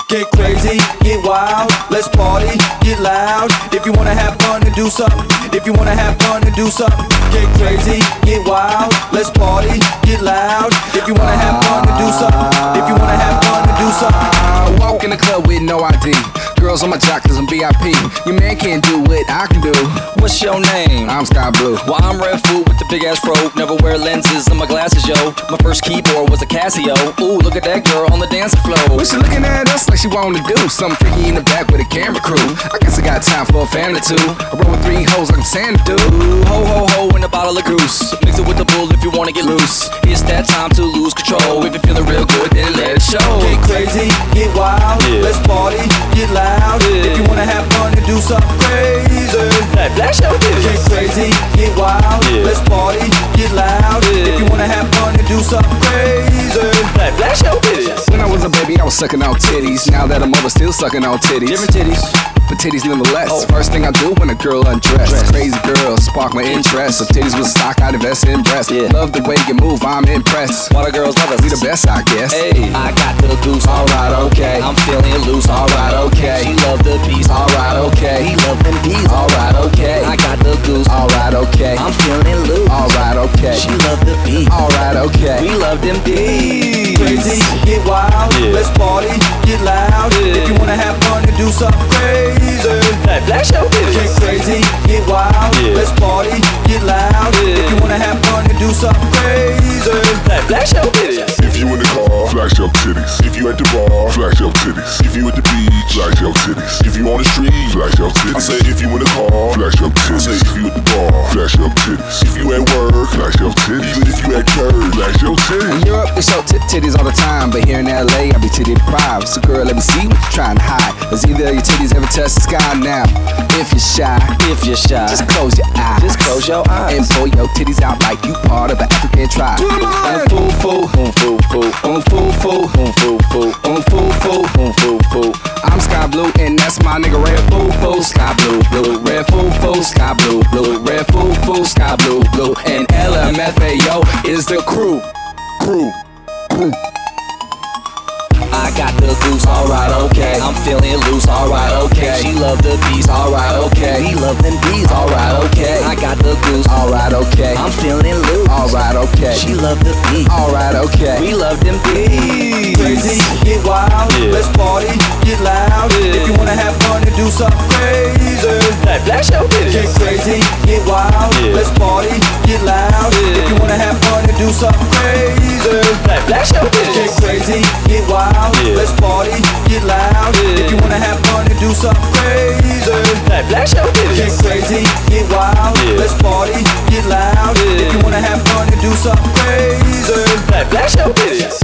Get crazy, get wild, let's party, get loud. If you wanna have fun and do something, if you wanna have fun and do something. Get crazy, get wild, let's party, get loud. If you wanna have fun and do something, if you wanna have fun and do something. Walk in the club with no ID. Girls on my jock cause I'm VIP. Your man can't do what I can do. What's your name? I'm Sky Blue. Well, I'm Red Food with the big ass fro. Never wear lenses on my glasses, yo. My first keyboard was a Casio. Ooh, look at that girl on the dancing floor. Well, she looking at us like she wanted to do something freaky in the back with a camera crew. I guess I got time for a fan or two. I roll with 3 hoes like I'm Santa dude. Ooh, ho ho ho in a bottle of goose. Mix it with the bull if you wanna get loose. It's that time to lose control. If you're feeling real good, then let it show. Get crazy, get wild, let's party, get loud. If you wanna have fun and do something crazy, flash your titties. Get crazy, get wild, let's party, get loud. If you wanna have fun and do something crazy, flash your titties. When I was a baby, I was sucking on titties. Now that I'm older, still sucking on titties. Different titties, but titties nonetheless. First thing I do when a girl undressed. Crazy girl, spark my interest. If titties was stock, I'd invest in breasts. Love the way you move, I'm impressed. Why the girls love us? We the best, I guess. Hey, I got the goose. Alright, okay. I'm feeling loose. Alright, okay. She love the beast. Alright, okay. He love them bees. Alright, okay. I got the goose. Alright, okay. I'm feeling loose. Alright, okay. She love the beast. Alright, okay. We love them bees. crazy, get wild, let's party, get loud. If you wanna have fun and do something crazy, flash your titties. Get crazy, get wild, let's party, get loud. If you wanna have fun and do something crazy, flash your titties. If you in the car, flash your titties. If you at the bar, flash your titties. If you at the beach, flash your titties. If you on the street, flash your titties. I say if you in the car, flash your titties. I say if you at the bar, flash your titties. If you at work, flash your titties. Even if you at church, flash your titties. In Europe, they show titties all the time, but here in LA, I be titty deprived. So girl, let me see what you're trying to hide. Cause either your titties ever touch the sky now. If you're shy, just close your eyes. Just close your eyes. And pull your titties out like you part of an African tribe. Foo foo, foo foo, foo foo, foo foo, foo foo, foo. I'm Sky Blue and that's my nigga Red Foo, Sky Blue, blue, Red Foo, Sky Blue, blue, Red Foo, Sky Blue, blue, and LMFAO is the crew. I got the goose, alright, okay. I'm feeling loose, alright, okay. She love the bees, alright, okay. We love them bees, alright, okay. I got the goose, Alright, okay. I'm feeling loose, Alright, okay. She love the bees, Alright, okay. we love them bees. crazy, get wild, let's party, get loud. If you wanna have fun and do something crazy, Flash your get titties. crazy, get wild, let's party, get loud. If you wanna have fun and do something crazy, Flash your get titties. crazy, get wild, let's party, get loud. If you wanna have fun and do something crazy, Flash your get titties. crazy, get wild, let's party, get loud. If you wanna have fun and do something crazy, Flash your titties.